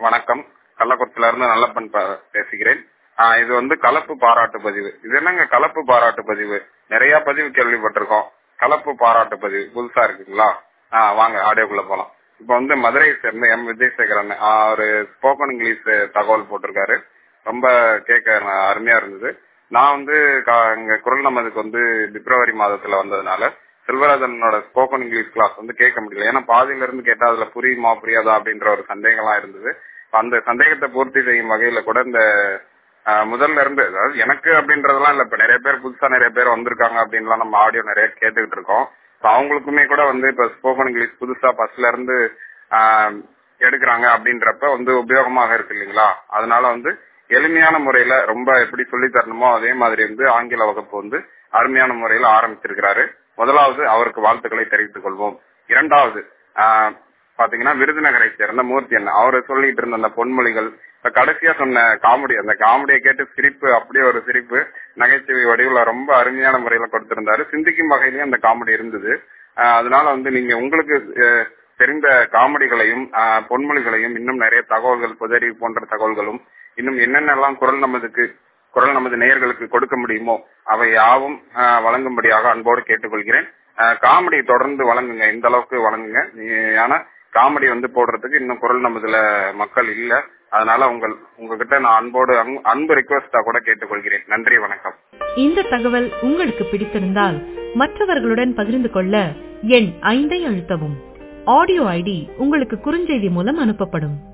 வணக்கம். கள்ளக்குறிச்சியில இருந்து நல்லப்பன் பேசுகிறேன். இது வந்து கலப்பு பாராட்டு பதிவு. இது என்னங்க கலப்பு பாராட்டு பதிவு? நிறைய பதிவு கேள்விப்பட்டிருக்கோம். கலப்பு பாராட்டு பதிவு புதுசா இருக்குங்களா? வாங்க ஆடியோக்குள்ள போலாம். இப்ப வந்து மதுரையை சேர்ந்த எம் விஜயசேகரன் ஒரு ஸ்போக்கன் இங்கிலீஷ் தகவல் போட்டிருக்காரு. ரொம்ப கேட்க அருமையா இருந்தது. நான் வந்து இங்க குரல் நமதுக்கு வந்து பிப்ரவரி மாதத்துல வந்ததுனால செல்வராஜனோட ஸ்போக்கன் இங்கிலீஷ் கிளாஸ் வந்து கேட்க முடியல. ஏன்னா பாதியில இருந்து கேட்டா அதுல புரியுமா புரியாதா அப்படின்ற ஒரு சந்தேகம்லாம் இருந்தது. அந்த சந்தேகத்தை பூர்த்தி செய்யும் வகையில கூட இந்த முதல்ல இருந்து, அதாவது எனக்கு அப்படின்றதெல்லாம் இல்ல, இப்ப நிறைய பேர் புதுசா நிறைய பேர் வந்திருக்காங்க அப்படின்லாம் நம்ம ஆடியோ நிறைய கேட்டுக்கிட்டு இருக்கோம். அவங்களுக்குமே கூட வந்து இப்ப ஸ்போக்கன் இங்கிலீஷ் புதுசா ஃபர்ஸ்ட்ல இருந்து எடுக்கிறாங்க அப்படின்றப்ப வந்து உபயோகமாக இருக்கு இல்லைங்களா? அதனால வந்து எளிமையான முறையில ரொம்ப எப்படி சொல்லி தரணுமோ அதே மாதிரி வந்து ஆங்கில வகுப்பு வந்து அருமையான முறையில ஆரம்பிச்சிருக்கிறாரு. முதலாவது அவருக்கு வாழ்த்துக்களை தெரிவித்துக் கொள்வோம். இரண்டாவது பாத்தீங்கன்னா விருதுநகரை சேர்ந்த மூர்த்தி அண்ணன் அவரு சொல்லிட்டு இருந்த அந்த பொன்மொழிகள், கடைசியா சொன்ன காமெடி, அந்த காமெடியை கேட்டு சிரிப்பு, அப்படியே ஒரு சிரிப்பு நகைச்சுவை வடிவில் ரொம்ப அருமையான முறையில கொடுத்திருந்தாரு. சிந்திக்கும் வகையிலயும் அந்த காமெடி இருந்தது. அதனால வந்து நீங்க உங்களுக்கு தெரிந்த காமெடிகளையும் பொன்மொழிகளையும் இன்னும் நிறைய தகவல்கள் புதறி போன்ற தகவல்களும் இன்னும் என்னென்னலாம் குரல் நமது நேயர்களுக்கு கொடுக்க முடியுமோ அவை யாவும் வழங்கும்படியாக அன்போடு கேட்டுக்கொள்கிறேன். காமெடி தொடர்ந்து வழங்குங்க, இந்த அளவுக்கு வழங்குங்க. ஏன்னா காமெடி வந்து போடுறதுக்கு இன்னும் குரல் நமதுல மக்கள் இல்ல. அதனால உங்ககிட்ட நான் அன்பு ரிக்வெஸ்டா கூட கேட்டுக்கொள்கிறேன். நன்றி, வணக்கம். இந்த தகவல் உங்களுக்கு பிடித்திருந்தால் மற்றவர்களுடன் பகிர்ந்து கொள்ள எண் 5 அழுத்தவும். ஆடியோ ஐடி உங்களுக்கு குறுஞ்செய்தி மூலம் அனுப்பப்படும்.